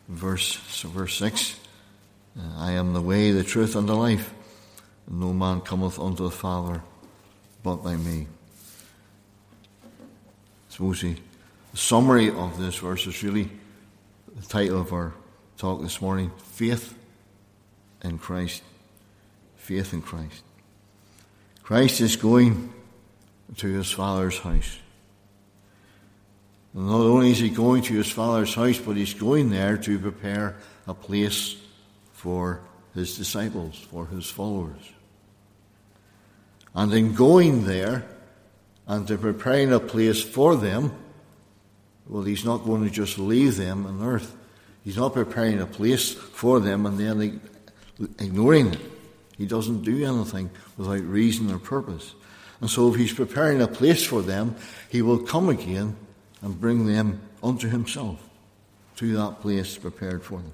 verse 6, I am the way, the truth, and the life. And no man cometh unto the Father but by me. I suppose the summary of this verse is really the title of our talk this morning: Faith in Christ. Faith in Christ. Christ is going to his Father's house. And not only is he going to his Father's house, but he's going there to prepare a place for his disciples, for his followers. And in going there and in preparing a place for them, well, he's not going to just leave them on earth. He's not preparing a place for them and then ignoring it. He doesn't do anything without reason or purpose. And so if he's preparing a place for them, he will come again and bring them unto himself, to that place prepared for them.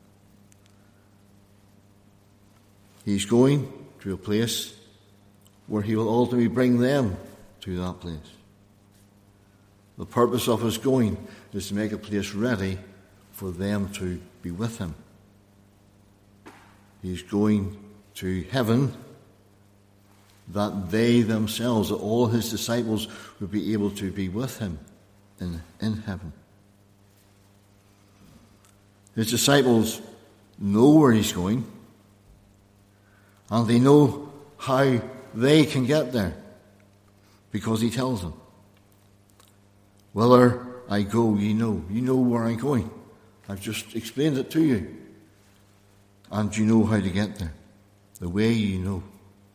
He's going to a place where he will ultimately bring them to that place. The purpose of his going is to make a place ready for them to be with him. He's going to heaven that they themselves, that all his disciples, would be able to be with him in heaven. His disciples know where he's going, and they know how they can get there, because he tells them, whither I go, ye know. You know where I'm going. I've just explained it to you. And you know how to get there. The way you know.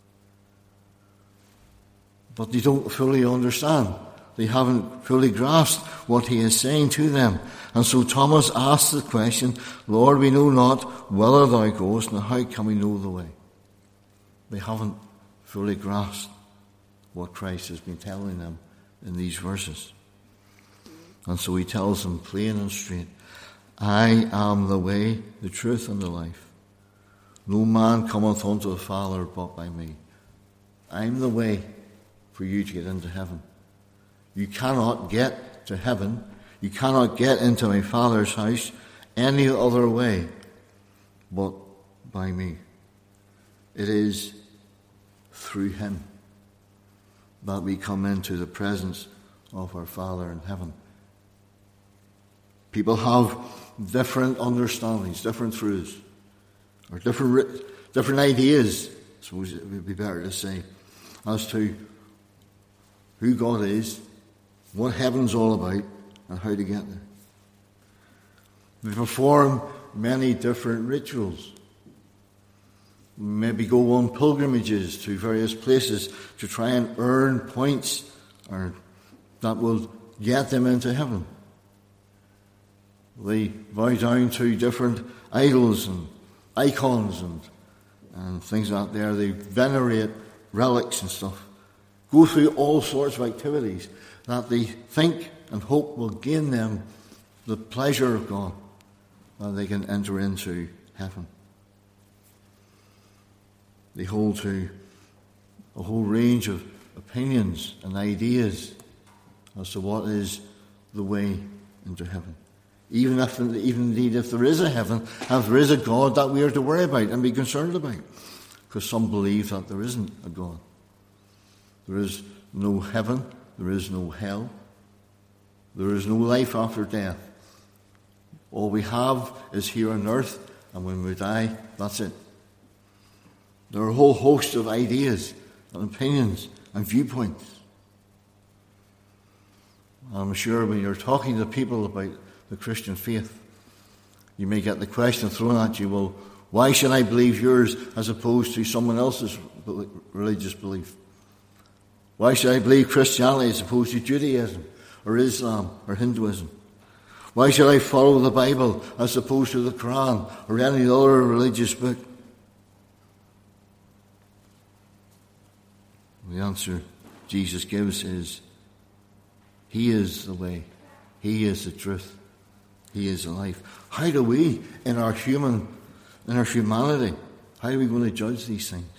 But they don't fully understand. They haven't fully grasped what he is saying to them. And so Thomas asks the question, Lord, we know not whither thou goest, and how can we know the way? They haven't fully grasped what Christ has been telling them in these verses. And so he tells them plain and straight, I am the way, the truth, and the life. No man cometh unto the Father but by me. I'm the way for you to get into heaven. You cannot get to heaven. You cannot get into my Father's house any other way but by me. It is through him that we come into the presence of our Father in heaven. People have different understandings, different truths, or different ideas, I suppose it would be better to say, as to who God is, what heaven's all about, and how to get there. We perform many different rituals. Maybe go on pilgrimages to various places to try and earn points or that will get them into heaven. They bow down to different idols and icons and things out there. They venerate relics and stuff. Go through all sorts of activities that they think and hope will gain them the pleasure of God, that they can enter into heaven. They hold to a whole range of opinions and ideas as to what is the way into heaven. Even indeed if there is a heaven, if there is a God that we are to worry about and be concerned about. Because some believe that there isn't a God. There is no heaven, there is no hell, there is no life after death. All we have is here on earth, and when we die, that's it. There are a whole host of ideas and opinions and viewpoints. I'm sure when you're talking to people about the Christian faith, you may get the question thrown at you, well, why should I believe yours as opposed to someone else's religious belief? Why should I believe Christianity as opposed to Judaism or Islam or Hinduism? Why should I follow the Bible as opposed to the Quran or any other religious book? The answer Jesus gives is, He is the way, He is the truth, He is the life. How do we, in our humanity, how are we going to judge these things?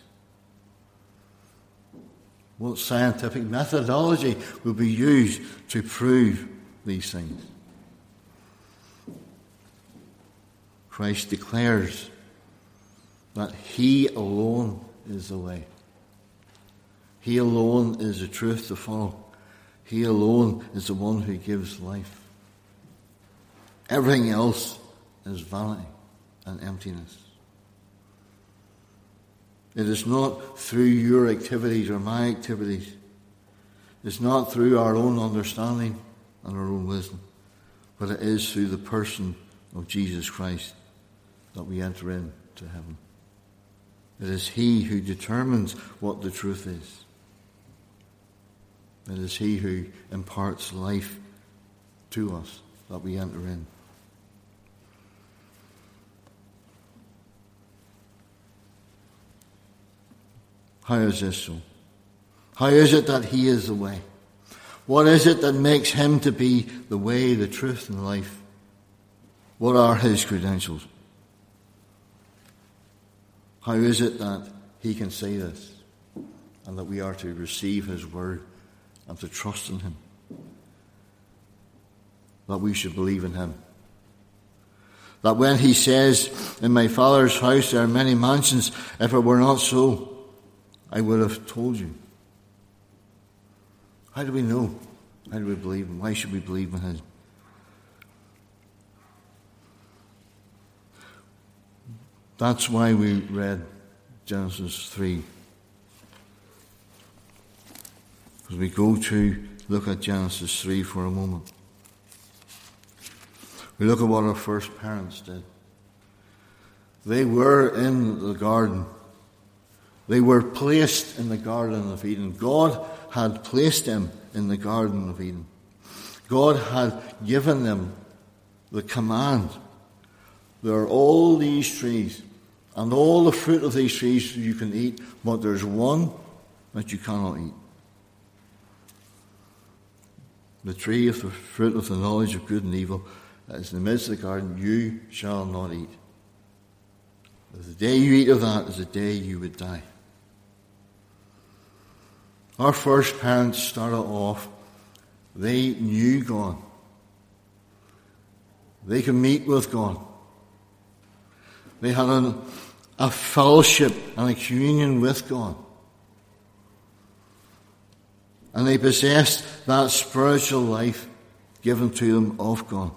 What scientific methodology will be used to prove these things? Christ declares that he alone is the way. He alone is the truth to follow. He alone is the one who gives life. Everything else is vanity and emptiness. It is not through your activities or my activities. It's not through our own understanding and our own wisdom, but it is through the person of Jesus Christ that we enter into heaven. It is he who determines what the truth is. It is he who imparts life to us that we enter in. How is this so? How is it that he is the way? What is it that makes him to be the way, the truth, and life? What are his credentials? How is it that he can say this and that we are to receive his word and to trust in him? That we should believe in him. That when he says, in my Father's house there are many mansions, if it were not so, I would have told you. How do we know? How do we believe him? Why should we believe in him? That's why we read Genesis 3. As we go to look at Genesis 3 for a moment. We look at what our first parents did. They were in the garden. They were placed in the Garden of Eden. God had placed them in the Garden of Eden. God had given them the command. There are all these trees, and all the fruit of these trees you can eat, but there's one that you cannot eat. The tree of the fruit of the knowledge of good and evil that is in the midst of the garden, you shall not eat. The day you eat of that is the day you would die. Our first parents started off, they knew God. They could meet with God. They had a fellowship and a communion with God. And they possessed that spiritual life given to them of God.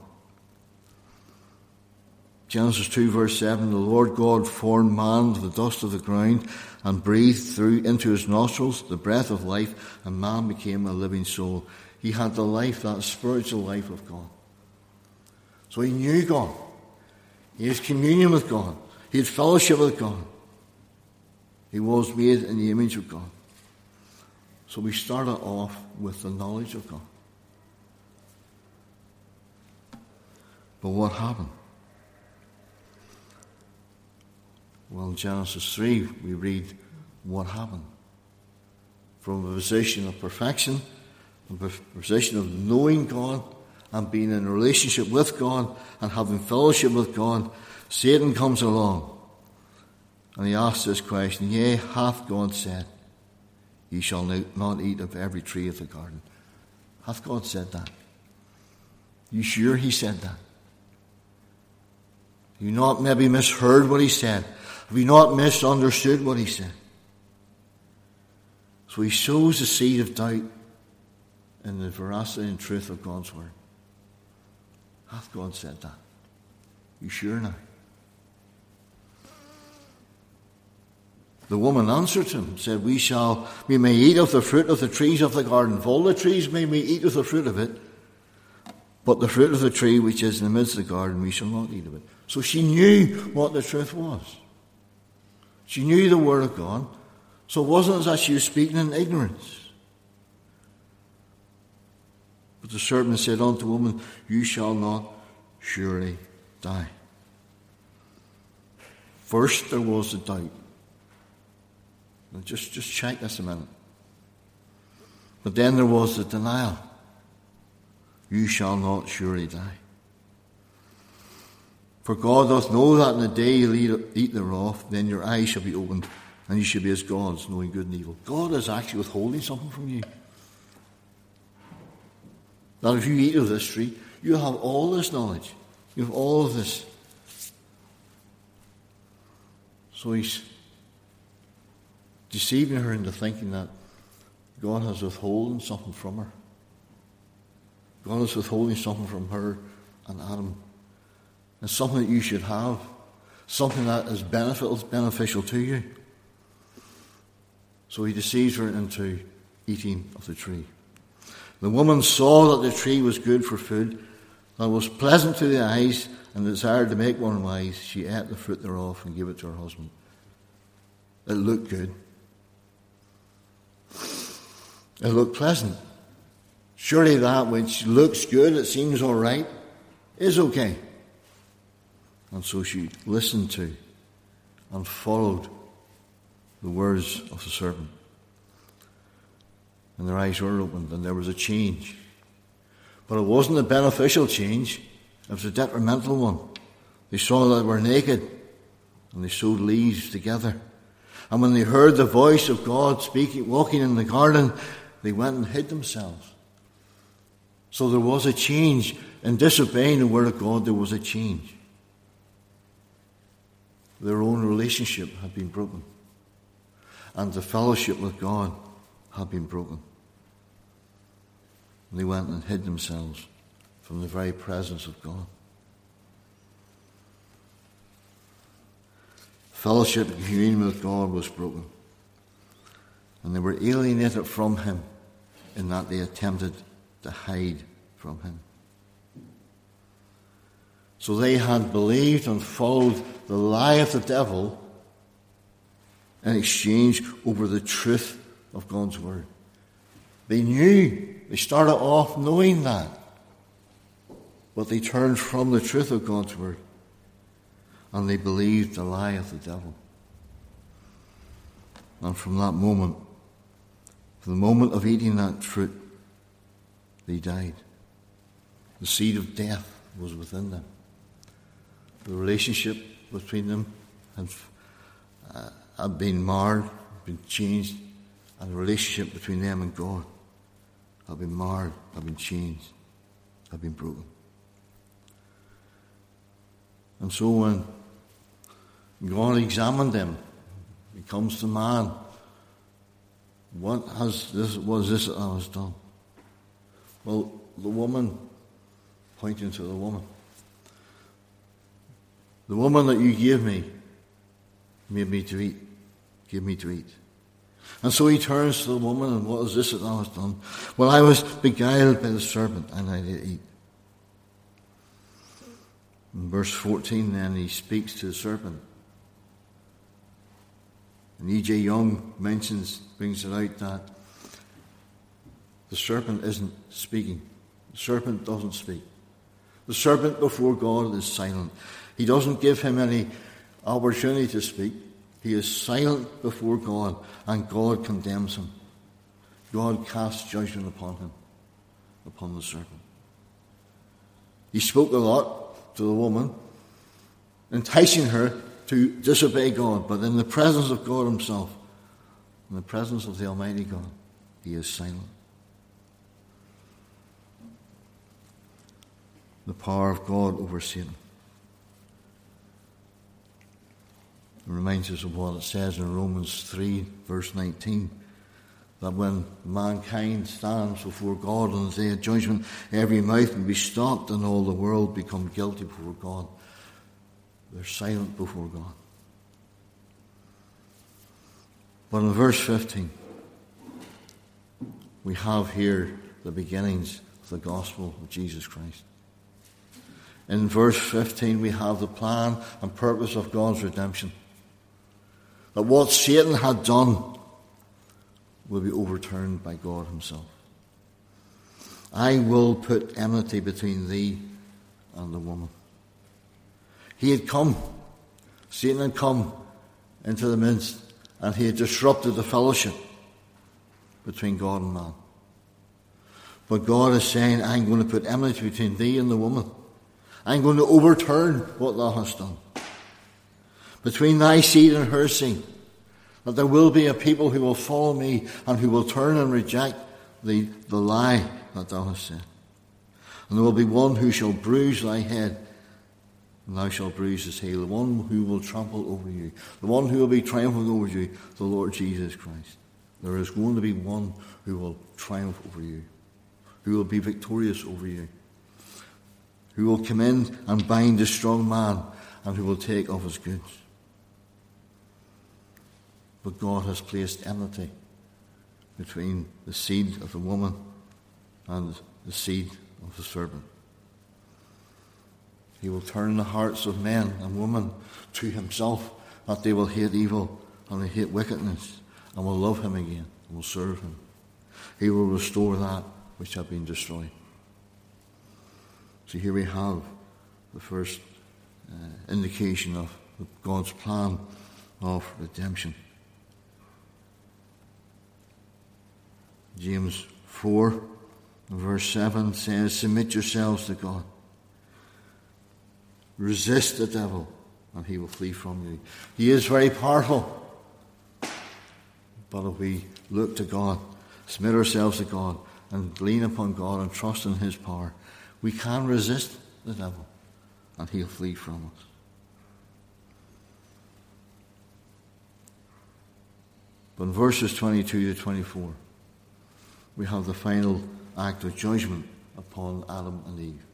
Genesis 2 verse 7, the Lord God formed man of the dust of the ground and breathed through into his nostrils the breath of life, and man became a living soul. He had the life, that spiritual life of God. So he knew God. He had communion with God. He had fellowship with God. He was made in the image of God. So we started off with the knowledge of God. But what happened? Well, in Genesis 3, we read what happened. From a position of perfection, from a position of knowing God and being in a relationship with God and having fellowship with God, Satan comes along and he asks this question, yea, hath God said, ye shall not eat of every tree of the garden? Hath God said that? You sure he said that? Have you not maybe misheard what he said? Have you not misunderstood what he said? So he sows the seed of doubt in the veracity and truth of God's word. Hath God said that? You sure now? The woman answered him, said, we may eat of the fruit of the trees of the garden. Of all the trees may we eat of the fruit of it, but the fruit of the tree which is in the midst of the garden, we shall not eat of it. So she knew what the truth was. She knew the word of God. So it wasn't as if she was speaking in ignorance. But the serpent said unto the woman, you shall not surely die. First there was the doubt. Now just check this a minute. But then there was the denial. You shall not surely die. For God doth know that in the day you eat thereof, then your eyes shall be opened, and you shall be as gods, knowing good and evil. God is actually withholding something from you. That if you eat of this tree, you have all this knowledge. You have all of this So he's deceiving her into thinking that God is withholding something from her. God is withholding something from her and Adam. It's something that you should have. Something that is beneficial to you. So he deceives her into eating of the tree. The woman saw that the tree was good for food, that it was pleasant to the eyes, and desired to make one wise. She ate the fruit thereof and gave it to her husband. It looked good. It looked pleasant. Surely that which looks good, it seems all right, is okay. And so she listened to and followed the words of the serpent. And their eyes were opened and there was a change. But it wasn't a beneficial change. It was a detrimental one. They saw that they were naked and they sewed leaves together. And when they heard the voice of God speaking, walking in the garden, they went and hid themselves. So there was a change. In disobeying the word of God, there was a change. Their own relationship had been broken. And the fellowship with God had been broken. And they went and hid themselves from the very presence of God. Fellowship and communion with God was broken. And they were alienated from him in that they attempted to hide from him. So they had believed and followed the lie of the devil in exchange over the truth of God's word. They knew, they started off knowing that, but they turned from the truth of God's word and they believed the lie of the devil. And from that moment, from the moment of eating that fruit, they died. The seed of death was within them. The relationship between them had been marred, been changed, and the relationship between them and God had been marred, had been changed, had been broken. And so when God examined them, he comes to man, what is this that I was done? Well, the woman, pointing to the woman. The woman that you gave me made me to eat, gave me to eat. And so he turns to the woman, and what is this that thou hast done? Well, I was beguiled by the serpent, and I did eat. In verse 14 then, he speaks to the serpent. And E.J. Young brings it out that the serpent isn't speaking. The serpent doesn't speak. The serpent before God is silent. He doesn't give him any opportunity to speak. He is silent before God, and God condemns him. God casts judgment upon him, upon the serpent. He spoke a lot to the woman, enticing her to disobey God, but in the presence of God himself, in the presence of the Almighty God, he is silent. The power of God over Satan. It reminds us of what it says in Romans 3, verse 19, that when mankind stands before God on the day of judgment, every mouth will be stopped and all the world become guilty before God. They're silent before God. But in verse 15, we have here the beginnings of the gospel of Jesus Christ. In verse 15, we have the plan and purpose of God's redemption. That what Satan had done will be overturned by God himself. I will put enmity between thee and the woman. He had come, Satan had come into the midst, and he had disrupted the fellowship between God and man. But God is saying, I'm going to put enmity between thee and the woman. I'm going to overturn what thou hast done. Between thy seed and her seed, that there will be a people who will follow me and who will turn and reject the lie that thou hast said. And there will be one who shall bruise thy head, and thou shalt bruise his heel. The one who will trample over you, the one who will be triumphant over you, the Lord Jesus Christ. There is going to be one who will triumph over you, who will be victorious over you, who will come in and bind the strong man, and who will take of his goods. But God has placed enmity between the seed of the woman and the seed of the serpent. He will turn the hearts of men and women to himself, that they will hate evil and they hate wickedness, and will love him again and will serve him. He will restore that which had been destroyed. So here we have the first indication of God's plan of redemption. James 4, verse 7 says, submit yourselves to God. Resist the devil, and he will flee from you. He is very powerful. But if we look to God, submit ourselves to God, and lean upon God and trust in his power, we can resist the devil, and he'll flee from us. But in verses 22 to 24, we have the final act of judgment upon Adam and Eve.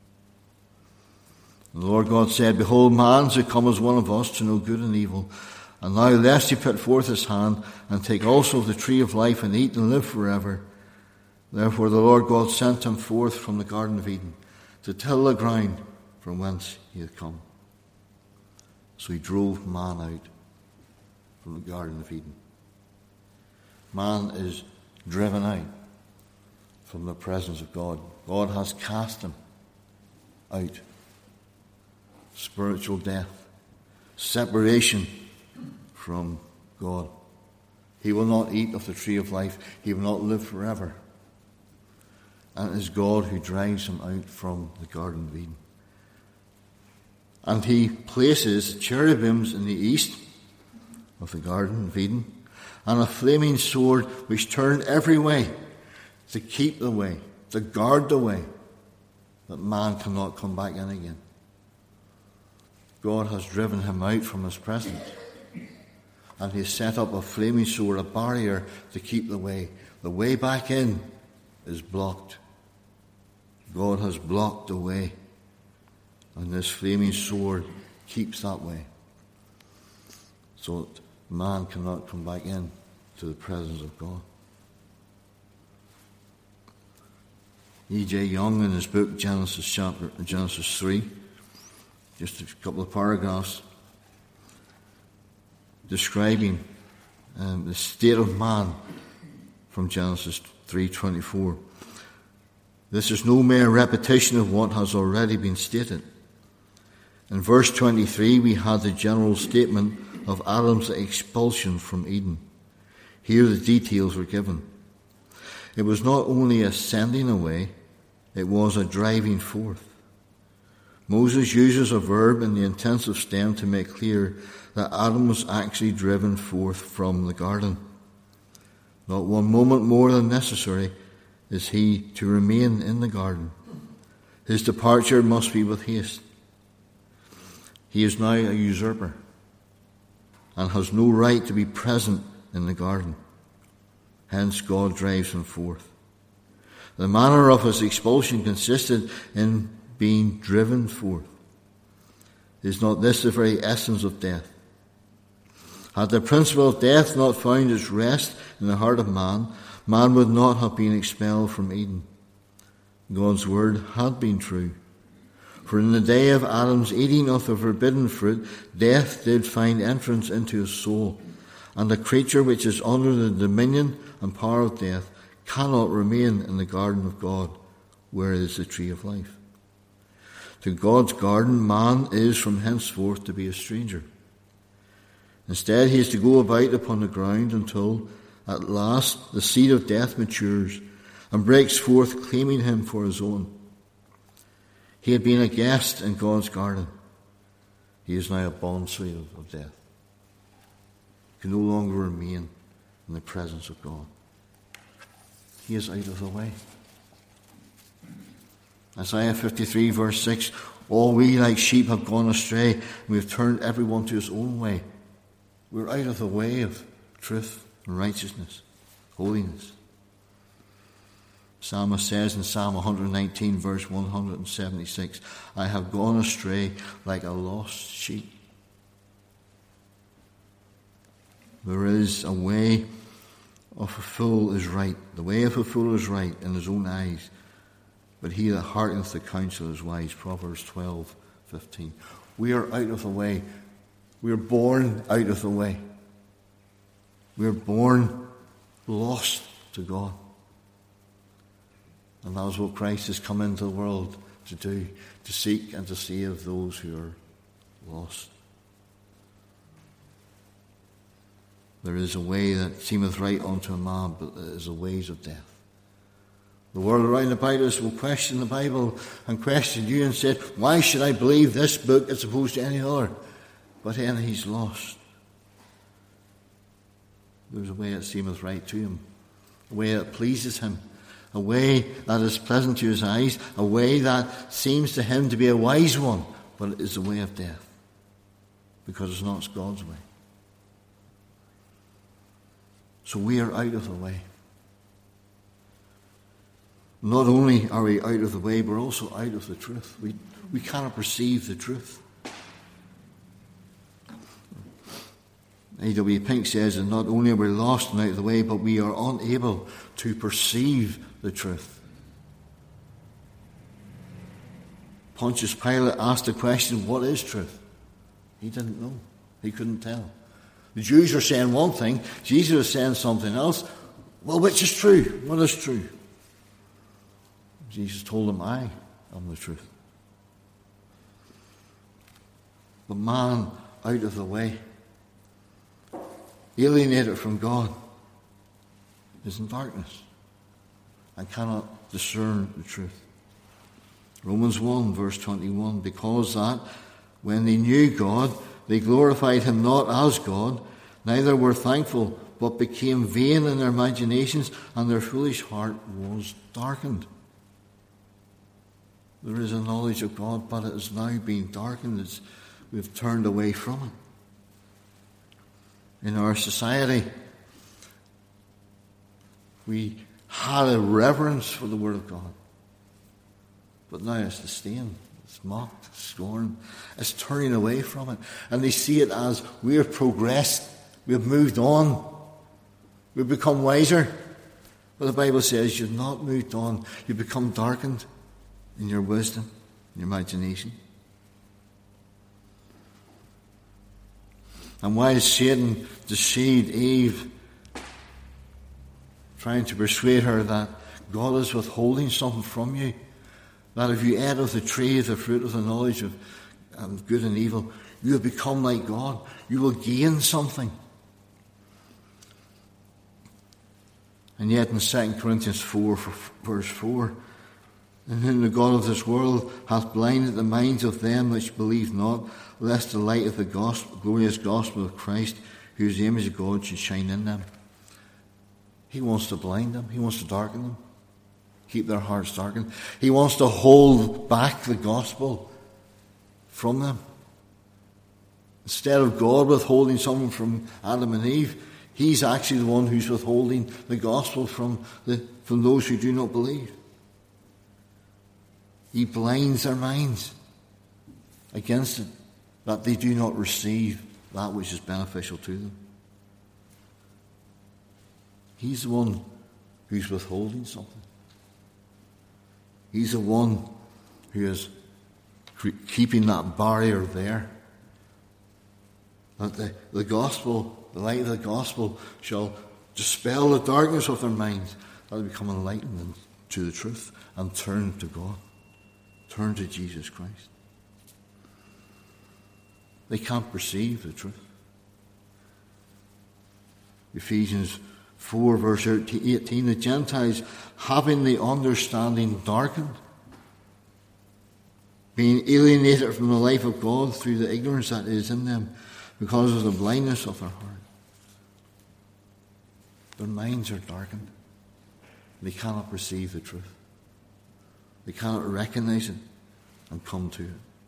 And the Lord God said, behold, man shall come as one of us to know good and evil. And now lest he put forth his hand and take also of the tree of life and eat and live forever. Therefore the Lord God sent him forth from the Garden of Eden to till the ground from whence he had come. So he drove man out from the Garden of Eden. Man is driven out from the presence of God. God has cast him out. Spiritual death, separation from God. He will not eat of the tree of life. He will not live forever. And it is God who drives him out from the Garden of Eden. And he places cherubims in the east of the Garden of Eden, and a flaming sword which turned every way to keep the way, to guard the way, that man cannot come back in again. God has driven him out from his presence, and he has set up a flaming sword, a barrier to keep the way. The way back in is blocked. God has blocked the way, and this flaming sword keeps that way, so that man cannot come back in to the presence of God. E.J. Young, in his book Genesis 3, just a couple of paragraphs describing the state of man from Genesis 3:24. This is no mere repetition of what has already been stated. In verse 23, we had the general statement of Adam's expulsion from Eden. Here the details were given. It was not only a sending away, it was a driving forth. Moses uses a verb in the intensive stem to make clear that Adam was actually driven forth from the garden. Not one moment more than necessary is he to remain in the garden. His departure must be with haste. He is now a usurper and has no right to be present in the garden. Hence God drives him forth. The manner of his expulsion consisted in being driven forth. Is not this the very essence of death? Had the principle of death not found its rest in the heart of man, man would not have been expelled from Eden. God's word had been true. For in the day of Adam's eating of the forbidden fruit, death did find entrance into his soul, and the creature which is under the dominion and power of death cannot remain in the garden of God, where is the tree of life. To God's garden, man is from henceforth to be a stranger. Instead, he is to go about upon the ground until, at last, the seed of death matures and breaks forth, claiming him for his own. He had been a guest in God's garden. He is now a bondslave of death. He can no longer remain in the presence of God. He is out of the way. Isaiah 53 verse 6, All we like sheep have gone astray, and we have turned everyone to his own way. We're out of the way of truth and righteousness, holiness. Psalmist says in Psalm 119, verse 176, I have gone astray like a lost sheep. There is a way of a fool is right. The way of a fool is right in his own eyes, but he that hearkeneth the counsel is wise. Proverbs 12:15. We are out of the way. We are born out of the way. We are born lost to God. And that is what Christ has come into the world to do, to seek and to save those who are lost. There is a way that seemeth right unto a man, but it is the ways of death. The world around about us will question the Bible and question you and say, why should I believe this book as opposed to any other? But then he's lost. There's a way that seemeth right to him, a way that pleases him, a way that is pleasant to his eyes, a way that seems to him to be a wise one, but it is the way of death, because it's not God's way. So we are out of the way. Not only are we out of the way, we're also out of the truth. We cannot perceive the truth. A.W. Pink says that not only are we lost and out of the way, but we are unable to perceive the truth. Pontius Pilate asked the question, what is truth? He didn't know. He couldn't tell. The Jews are saying one thing, Jesus is saying something else. Well, which is true? What is true? Jesus told them, I am the truth. But man out of the way, alienated from God, is in darkness and cannot discern the truth. Romans 1 verse 21, because that when they knew God, they glorified him not as God, neither were thankful, but became vain in their imaginations, and their foolish heart was darkened. There is a knowledge of God, but it is now being darkened. We've turned away from it. In our society, we had a reverence for the Word of God. But now it's disdain, it's mocked, it's scorned, it's turning away from it. And they see it as we have progressed, we have moved on, we've become wiser. But the Bible says you've not moved on, you've become darkened in your wisdom, in your imagination. And while Satan deceived Eve, trying to persuade her that God is withholding something from you, that if you ate of the tree of the fruit of the knowledge of good and evil, you will become like God. You will gain something. And yet in 2 Corinthians 4, verse 4, in whom the God of this world hath blinded the minds of them which believe not, lest the light of the glorious gospel of Christ, whose the image of God, should shine in them. He wants to blind them. He wants to darken them. Keep their hearts darkened. He wants to hold back the gospel from them. Instead of God withholding something from Adam and Eve, he's actually the one who's withholding the gospel from those who do not believe. He blinds their minds against it, that they do not receive that which is beneficial to them. He's the one who's withholding something. He's the one who is keeping that barrier there. That the gospel, the light of the gospel, shall dispel the darkness of their minds, that they become enlightened to the truth and turn to God. Turn to Jesus Christ. They can't perceive the truth. Ephesians 4 verse 18, the Gentiles having the understanding darkened, being alienated from the life of God through the ignorance that is in them because of the blindness of their heart. Their minds are darkened. They cannot perceive the truth. They cannot recognize it and come to it.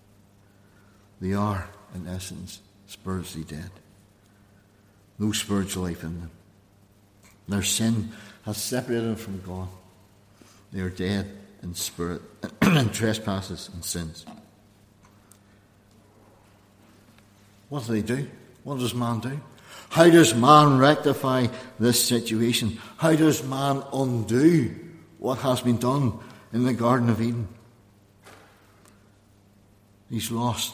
They are, in essence, spiritually dead. No spiritual life in them. Their sin has separated them from God. They are dead in spirit, in trespasses and sins. What do they do? What does man do? How does man rectify this situation? How does man undo what has been done in the Garden of Eden? He's lost.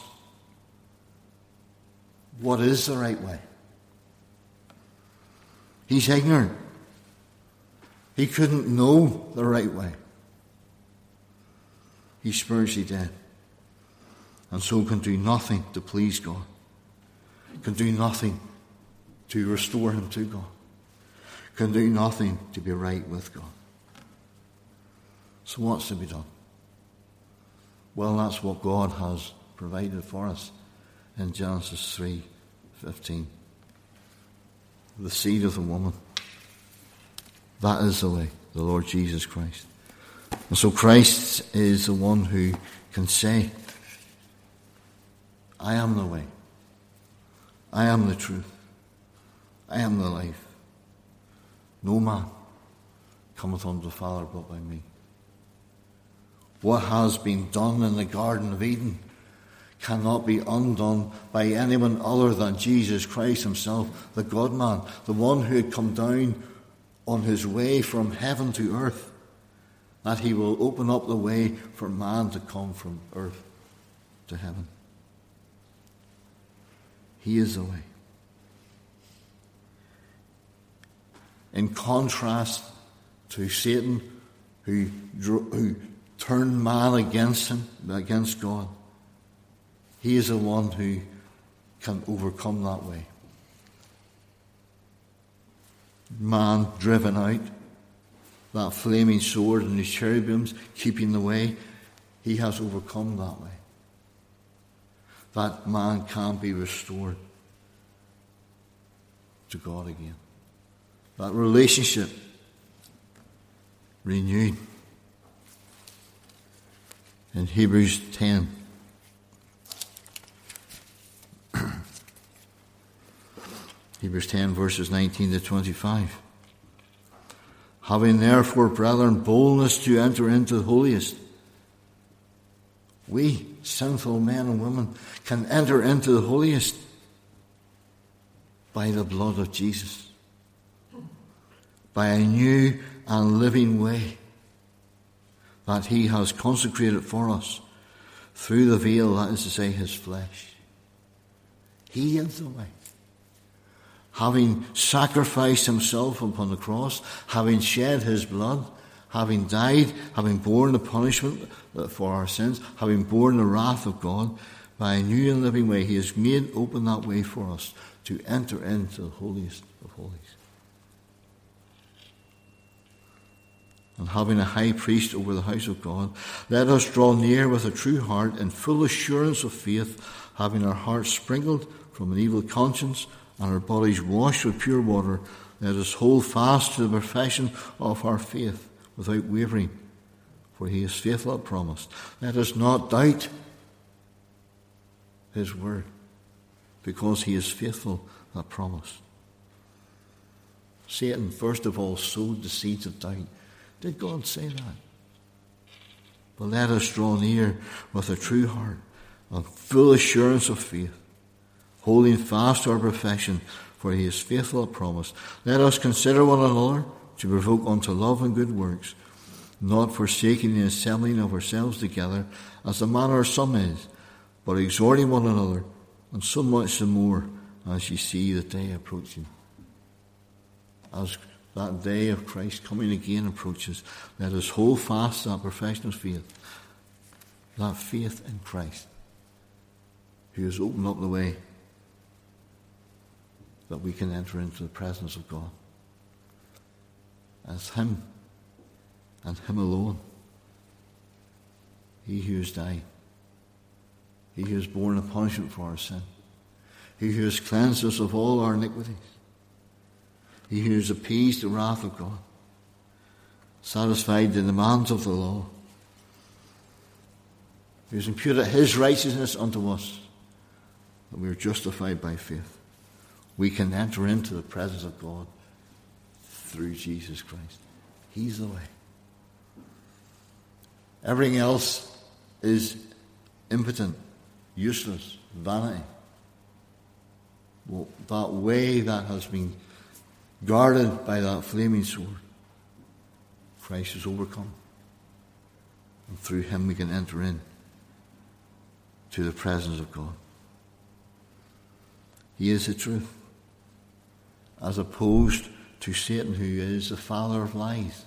What is the right way? He's ignorant. He couldn't know the right way. He's spiritually dead. And so can do nothing to please God. Can do nothing to restore him to God. Can do nothing to be right with God. So what's to be done? Well, that's what God has provided for us in Genesis 3:15. The seed of the woman. That is the way, the Lord Jesus Christ. And so Christ is the one who can say, I am the way. I am the truth. I am the life. No man cometh unto the Father but by me. What has been done in the Garden of Eden cannot be undone by anyone other than Jesus Christ himself, the God-man, the one who had come down on his way from heaven to earth, that he will open up the way for man to come from earth to heaven. He is the way. In contrast to Satan, who turned man against him, against God, he is the one who can overcome that way. Man driven out, that flaming sword and his cherubims keeping the way, he has overcome that way. That man can be restored to God again. That relationship renewed. In Hebrews 10, Hebrews 10 verses 19 to 25. Having therefore, brethren, boldness to enter into the holiest. We, sinful men and women, can enter into the holiest by the blood of Jesus. By a new and living way that he has consecrated for us through the veil, that is to say, his flesh. He is the way. Having sacrificed himself upon the cross, having shed his blood, having died, having borne the punishment for our sins, having borne the wrath of God, by a new and living way, he has made open that way for us to enter into the holiest of holies. And having a high priest over the house of God, let us draw near with a true heart in full assurance of faith, having our hearts sprinkled from an evil conscience and our bodies washed with pure water. Let us hold fast to the profession of our faith without wavering, for he is faithful that promised. Let us not doubt his word, because he is faithful that promised. Satan, first of all, sowed the seeds of doubt. Did God say that? But let us draw near with a true heart and full assurance of faith, holding fast to our profession, for he is faithful that promised. Let us consider one another to provoke unto love and good works, not forsaking the assembling of ourselves together, as the manner of some is, but exhorting one another, and so much the more as ye see the day approaching. As that day of Christ coming again approaches, let us hold fast that profession of faith, that faith in Christ, who has opened up the way that we can enter into the presence of God. As him and him alone, he who has died, he who has borne the punishment for our sin, he who has cleansed us of all our iniquities, he who has appeased the wrath of God, satisfied the demands of the law, who has imputed his righteousness unto us, that we are justified by faith. We can enter into the presence of God through Jesus Christ. He's the way. Everything else is impotent, useless, vanity. Well, that way that has been guarded by that flaming sword, Christ has overcome. And through him we can enter in to the presence of God. He is the truth, as opposed to Satan, who is the father of lies.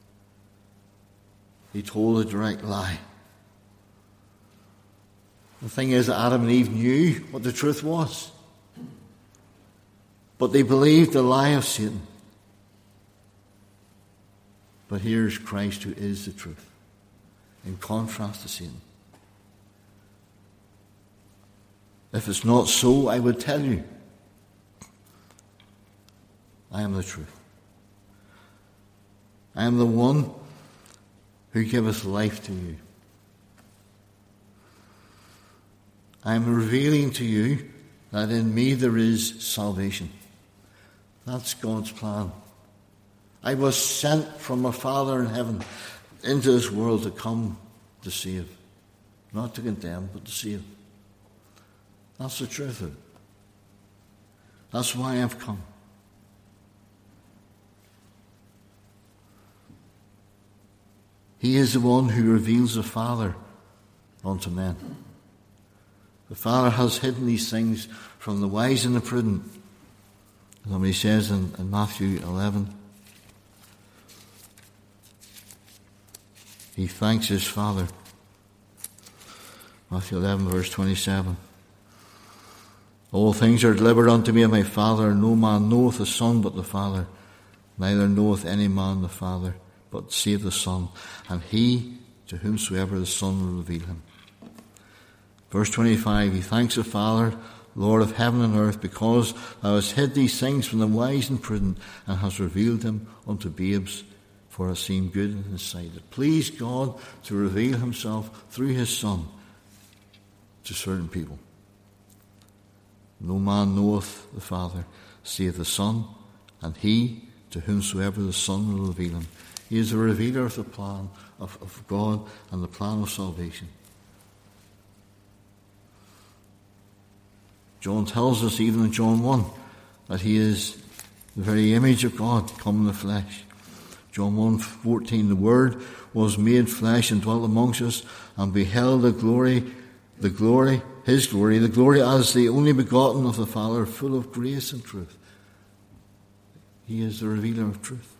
He told a direct lie. The thing is that Adam and Eve knew what the truth was, but they believed the lie of Satan. But here's Christ, who is the truth, in contrast to Satan. If it's not so, I would tell you, I am the truth. I am the one who giveth life to you. I am revealing to you that in me there is salvation. That's God's plan. I was sent from my Father in heaven into this world to come to save. Not to condemn, but to save. That's the truth of it. That's why I've come. He is the one who reveals the Father unto men. The Father has hidden these things from the wise and the prudent. Somebody says in Matthew 11, he thanks his Father. Matthew 11, verse 27. All things are delivered unto me of my Father. No man knoweth the Son but the Father. Neither knoweth any man the Father, but save the Son, and he to whomsoever the Son will reveal him. Verse 25, he thanks the Father, Lord of heaven and earth, because thou hast hid these things from the wise and prudent, and hast revealed them unto babes, for it seemed good in his sight. It pleased God to reveal himself through his Son to certain people. No man knoweth the Father, save the Son, and he to whomsoever the Son will reveal him. He is the revealer of the plan of God and the plan of salvation. John tells us, even in John 1, that he is the very image of God come in the flesh. John 1:14, the Word was made flesh and dwelt amongst us, and beheld the glory as the only begotten of the Father, full of grace and truth. He is the revealer of truth.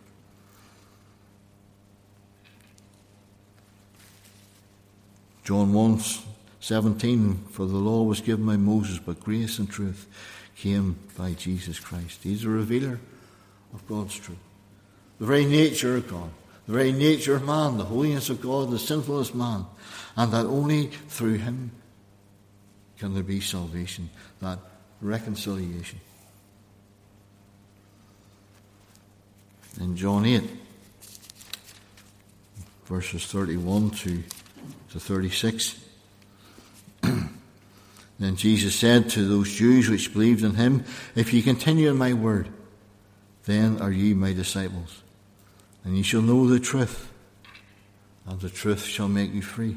John 1:17, for the law was given by Moses, but grace and truth came by Jesus Christ. He's the revealer of God's truth. The very nature of God, the very nature of man, the holiness of God, the sinfulness of man, and that only through him can there be salvation, that reconciliation. In John 8, verses 31 to 36, then Jesus said to those Jews which believed in him, if ye continue in my word, then are ye my disciples, and ye shall know the truth, and the truth shall make you free.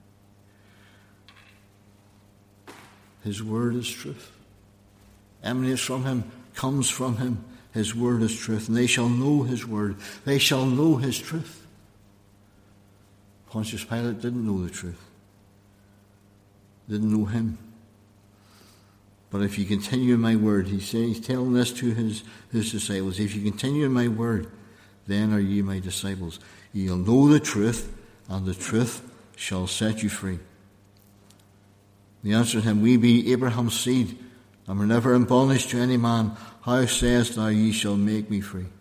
His word is truth. Emanates from him, comes from him. His word is truth, and they shall know his word. They shall know his truth. Pontius Pilate didn't know the truth. Didn't know him. But if you continue in my word, he's telling this to his disciples, if you continue in my word, then are ye my disciples. You'll know the truth, and the truth shall set you free. They answered him, we be Abraham's seed, and were never in bondage to any man. How sayest thou, ye shall make me free?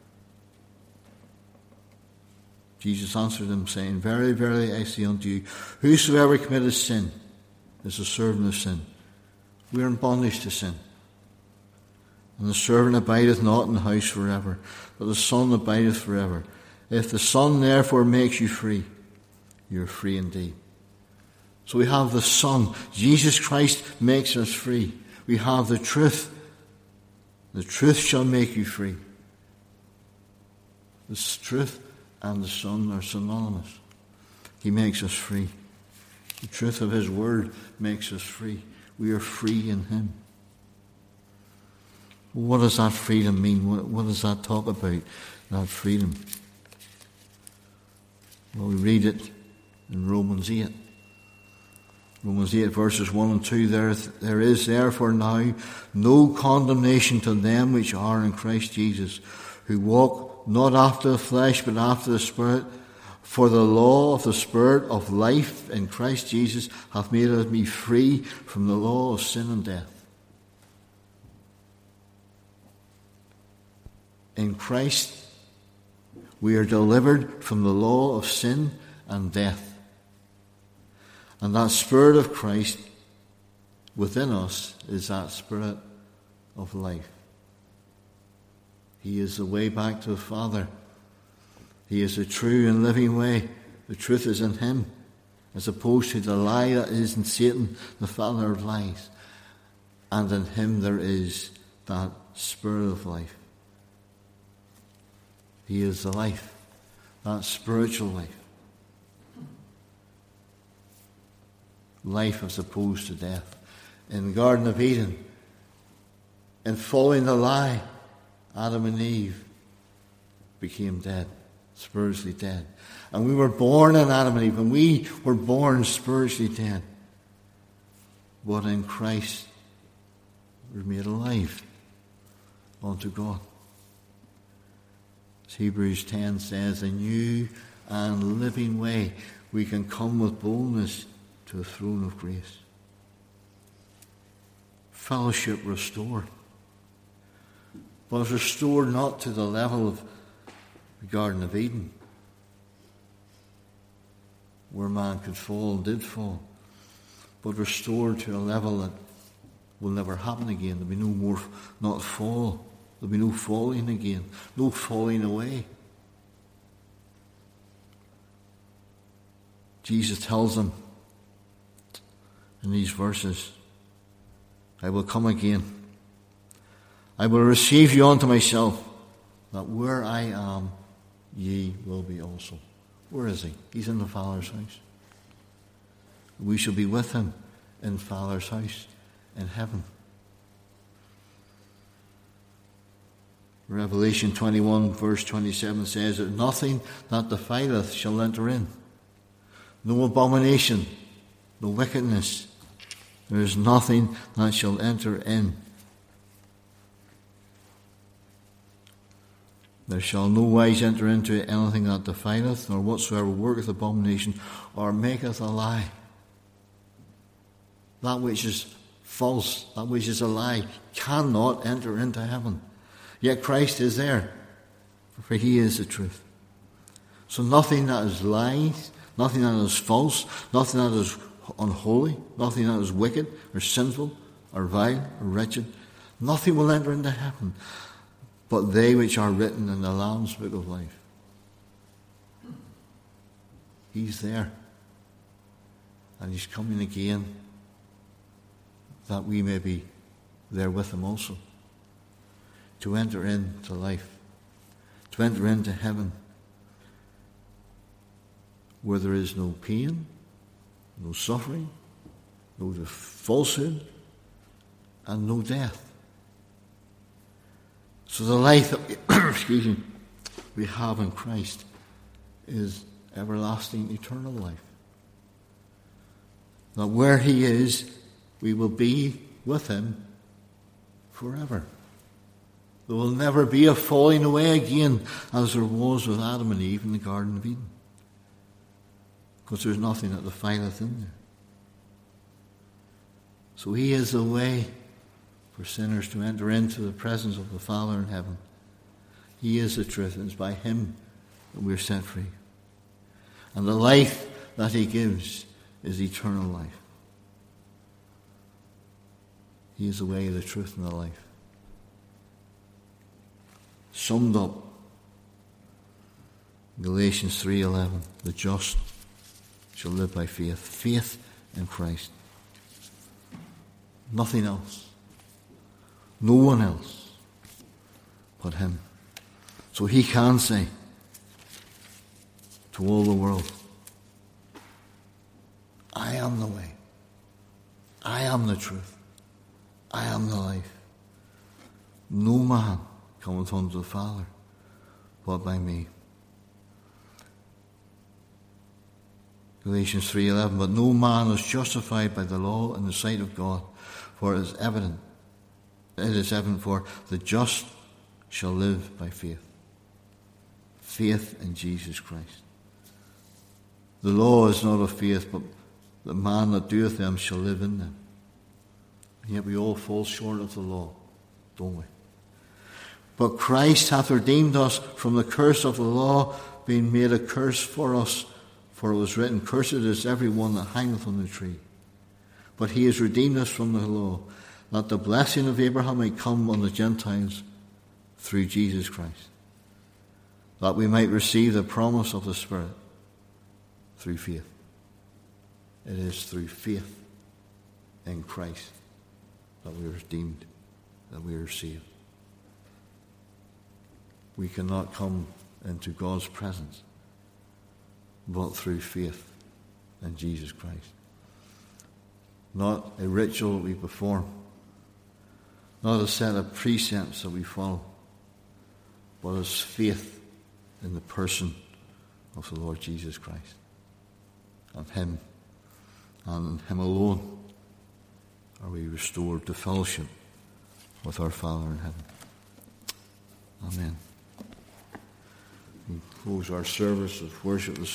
Jesus answered them, saying, verily, verily, I say unto you, whosoever committeth sin is a servant of sin. We are in bondage to sin. And the servant abideth not in the house forever, but the Son abideth forever. If the Son therefore makes you free, you are free indeed. So we have the Son. Jesus Christ makes us free. we have the truth. The truth shall make you free. The truth and the Son are synonymous. He makes us free. The truth of his word makes us free. We are free in him. What does that freedom mean? What does that talk about, that freedom? Well, we read it in Romans 8. Romans 8 verses 1 and 2, there is therefore now no condemnation to them which are in Christ Jesus, who walk not after the flesh but after the Spirit. For the law of the Spirit of life in Christ Jesus hath made me free from the law of sin and death. In Christ we are delivered from the law of sin and death. And that Spirit of Christ within us is that Spirit of life. He is the way back to the Father. He is the true and living way. The truth is in him, as opposed to the lie that is in Satan, the father of lies. And in him there is that Spirit of life. He is the life, that spiritual life. Life as opposed to death. In the Garden of Eden, in following the lie, Adam and Eve became dead, spiritually dead. And we were born in Adam and Eve, and we were born spiritually dead. But in Christ, we're made alive unto God. As Hebrews 10 says, a new and living way we can come with boldness to the throne of grace. Fellowship restored. But it's restored not to the level of the Garden of Eden, where man could fall and did fall, but restored to a level that will never happen again. There'll be no more, not fall. There'll be no falling again, no falling away. Jesus tells them in these verses, I will come again. I will receive you unto myself, that where I am, ye will be also. Where is he? He's in the Father's house. We shall be with him in Father's house in heaven. Revelation 21 verse 27 says that nothing that defileth shall enter in. No abomination, no wickedness. There is nothing that shall enter in. There shall no wise enter into anything that defileth, nor whatsoever worketh abomination, or maketh a lie. That which is false, that which is a lie, cannot enter into heaven. Yet Christ is there, for he is the truth. So nothing that is lies, nothing that is false, nothing that is unholy, nothing that is wicked or sinful or vile or wretched, nothing will enter into heaven but they which are written in the Lamb's book of life. He's there. And he's coming again that we may be there with him also. To enter into life. To enter into heaven. Where there is no pain, no suffering, no falsehood, and no death. So the life that we have in Christ is everlasting, eternal life. That where he is, we will be with him forever. There will never be a falling away again as there was with Adam and Eve in the Garden of Eden. Because there's nothing that defileth in there. So he is the way for sinners to enter into the presence of the Father in heaven. He is the truth, and it's by him that we're set free. And the life that he gives is eternal life. He is the way, the truth, and the life. Summed up, Galatians 3:11, the just shall live by faith. Faith in Christ. Nothing else. No one else but him. So he can say to all the world, I am the way. I am the truth. I am the life. No man cometh unto the Father but by me. Galatians 3:11, but no man is justified by the law in the sight of God, for it is evident for the just shall live by faith. Faith in Jesus Christ. The law is not of faith, but the man that doeth them shall live in them. And yet we all fall short of the law, don't we? But Christ hath redeemed us from the curse of the law, being made a curse for us. For it was written, cursed is every one that hangeth on the tree. But he has redeemed us from the law, that the blessing of Abraham might come on the Gentiles through Jesus Christ, that we might receive the promise of the Spirit through faith. It is through faith in Christ that we are redeemed, that we are saved. We cannot come into God's presence but through faith in Jesus Christ. Not a ritual that we perform, not a set of precepts that we follow, but as faith in the person of the Lord Jesus Christ. And him, and him alone, are we restored to fellowship with our Father in heaven. Amen. We close our service of worship this